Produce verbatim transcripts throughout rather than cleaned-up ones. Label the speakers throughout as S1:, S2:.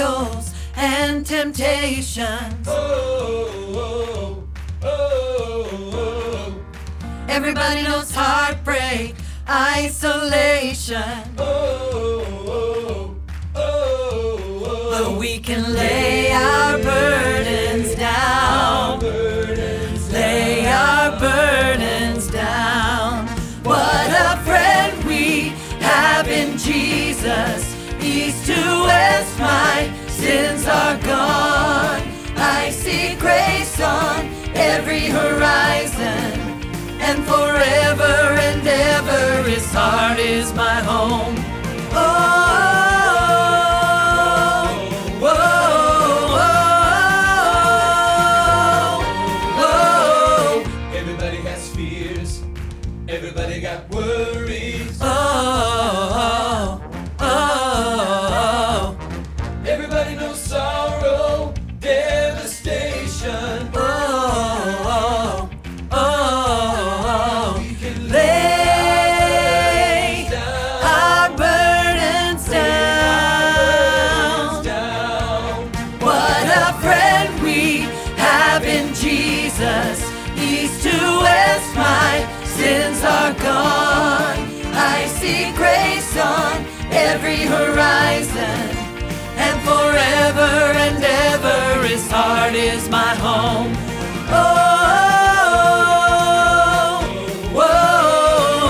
S1: trials and temptations.
S2: Oh, oh, oh, oh.
S1: Everybody knows heartbreak, isolation.
S2: Oh, oh, oh, oh.
S1: But we can lay our burdens down. Lay our burdens down. What a friend we have in Jesus. East to west, my sins are gone. I see grace on every horizon, and forever and ever His heart is my home. Oh, whoa, whoa, whoa.
S2: Everybody has fears. Everybody got worries.
S1: Oh, oh, oh.
S2: Everybody knows sorrow, devastation.
S1: Oh, oh, oh.
S2: We can
S1: Lay
S2: down,
S1: our burdens
S2: burdens
S1: down.
S2: down.
S1: What a friend we have in Jesus. East to west, my sins are gone. I see grace on every horizon, and forever and ever His heart is my home. Oh, whoa,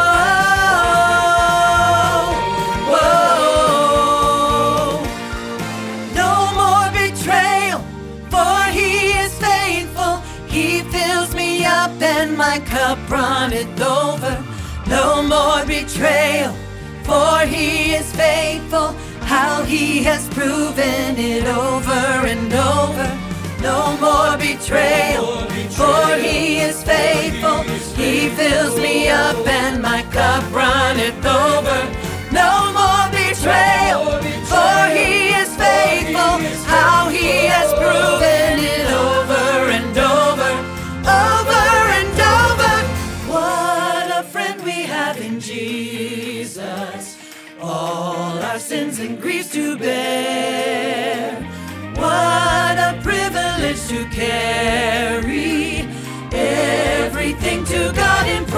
S1: whoa, whoa. No more betrayal, for He is faithful. He fills me up and my cup runneth over. No more betrayal, for He is faithful. How He has proven it over and over. No more betrayal, for He is faithful. He fills me up and my cup runneth over. No more betrayal, for He is faithful. How He has proven it over and over, over and over. What a friend we have in Jesus. All our sins and griefs to bear. What a privilege to carry everything to God in prayer.